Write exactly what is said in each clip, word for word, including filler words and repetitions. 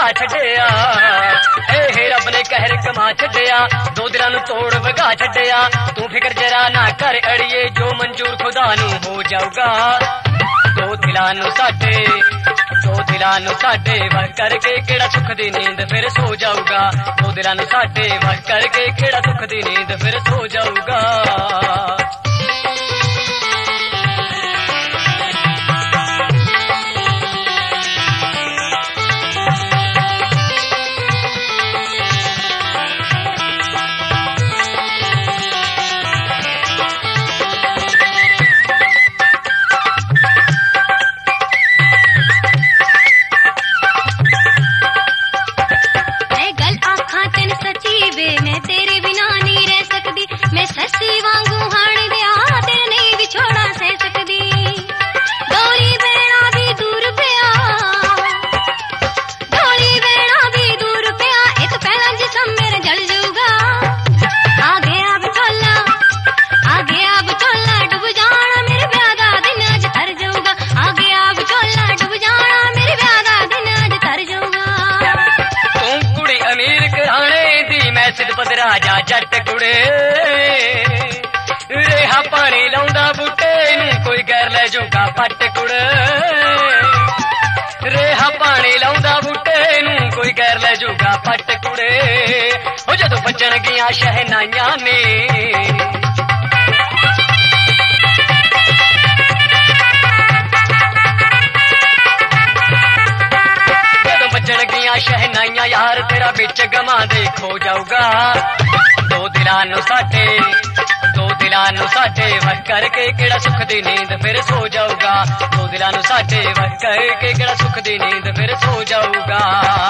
ਛੱਡਿਆ ਏ ਰੱਬ ਨੇ ਕਹਿਰ ਕਮਾ ਛੱਡਿਆ ਦੋ ਦਿਲਾਂ ਨੂੰ ਤੋੜ ਵਗਾ ਛੱਡਿਆ ਤੂੰ ਫਿਕਰ ਜਰਾ ਨਾ ਕਰ ਅੜੀਏ ਜੋ ਮਨਜ਼ੂਰ ਖੁਦਾ ਨੂੰ ਹੋ ਜਾਊਗਾ ਦੋ ਦਿਲਾਂ ਨੂੰ ਸਾਡੇ ਦੋ ਦਿਲਾਂ ਨੂੰ ਸਾਡੇ ਵਕ ਕਰਕੇ ਕਿਹੜਾ ਸੁੱਖ ਦੀ ਨੀਂਦ ਫਿਰ ਸੋ ਜਾਊਗਾ ਦੋ ਦਿਲਾਂ ਨੂੰ ਸਾਡੇ ਵਕ ਕਰਕੇ ਕਿਹੜਾ ਸੁੱਖ ਦੀ ਨੀਂਦ ਫਿਰ ਸੋ ਜਾਊਗਾ ਰਾਜਾ ਜੱਟ ਕੁੜੇ ਰੇਹਾ ਪਾਣੀ ਲਾਉਂਦਾ ਬੂਟੇ ਨੂੰ ਕੋਈ ਗੈਰ ਲੈ ਜੂਗਾ ਪੱਟ ਕੁੜੇ ਰੇਹਾ ਪਾਣੀ ਲਾਉਂਦਾ ਬੂਟੇ ਨੂੰ ਕੋਈ ਗੈਰ ਲੈ ਜੂਗਾ ਪੱਟ ਕੁੜੇ ਉਹ ਜਦੋਂ ਵੱਜਣ ਗਈਆਂ ਸ਼ਹਿਨਾਈਆਂ ਨੇ ਜਦੋਂ ਵੱਜਣ ਗਈਆਂ ਸ਼ਹਿਨਾਈਆਂ ਯਾਰ ਤੇਰਾ ਵਿੱਚ ਗਮਾਂ ਦੇ ਖੋ ਜਾਊਗਾ ਦੋ ਦਿਲਾਂ ਨੂੰ ਸਾਡੇ ਦੋ ਦਿਲਾਂ ਨੂੰ ਸਾਡੇ ਵਕ ਕਰਕੇ ਕਿਹੜਾ ਸੁੱਖ ਦੀ ਨੀਂਦ ਫਿਰ ਸੋ ਜਾਊਗਾ ਦੋ ਦਿਲਾਂ ਨੂੰ ਸਾਡੇ ਵਕ ਕਰਕੇ ਕਿਹੜਾ ਸੁੱਖ ਦੀ ਨੀਂਦ ਫਿਰ ਸੋ ਜਾਊਗਾ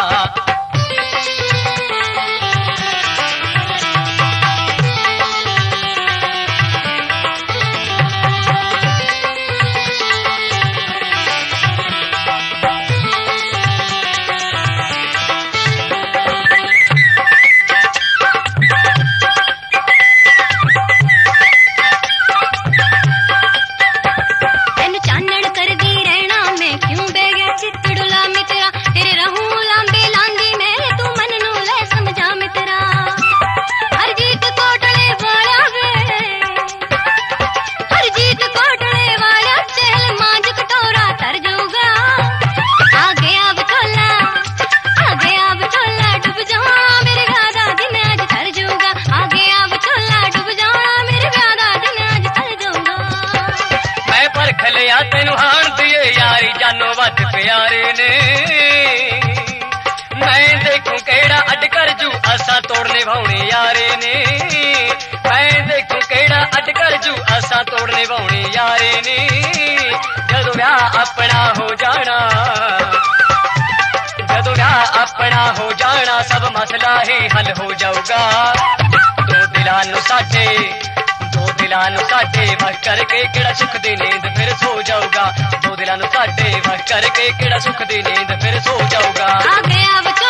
ਤੈਨੂੰ ਹਾਣ ਦੀਏ ਯਾਰੀ ਜਾਨੋ ਵੱਧ ਪਿਆਰੇ ਨੇ ਮੈਂ ਦੇਖੂ ਕਿਹੜਾ ਅੱਡ ਕਰ ਜੂ ਆਸਾਂ ਤੋੜ ਨਿਭਾਉਣੇ ਯਾਰੇ ਨੇ ਮੈਂ ਦੇਖੂ ਕਿਹੜਾ ਅੱਡ ਕਰ ਜੂ ਆਸਾਂ ਤੋੜ ਨਿਭਾਉਣੇ ਯਾਰੇ ਨੇ ਜਦੋਂ ਵਿਆਹ ਆਪਣਾ ਹੋ ਜਾਣਾ ਜਦੋਂ ਵਿਆਹ ਆਪਣਾ ਹੋ ਜਾਣਾ ਸਭ ਮਸਲਾ ਹੀ ਹੱਲ ਹੋ ਜਾਊਗਾ ਦੋ ਦਿਲਾਂ ਨੂੰ ਸਾਡੇ ਦੋ ਦਿਲਾਂ ਨੂੰ ਸਾਡੇ ਵਕ ਕਰਕੇ ਕਿਹੜਾ ਸੁੱਖ ਦੀ ਨੀਂਦ ਫਿਰ ਸੋ ਜਾਊਗਾ ਦੋ ਦਿਲਾਂ ਨੂੰ ਸਾਡੇ ਵਕ ਕਰਕੇ ਕਿਹੜਾ ਸੁੱਖ ਦੀ ਨੀਂਦ ਫਿਰ ਸੋ ਜਾਊਗਾ ਆ ਗਿਆ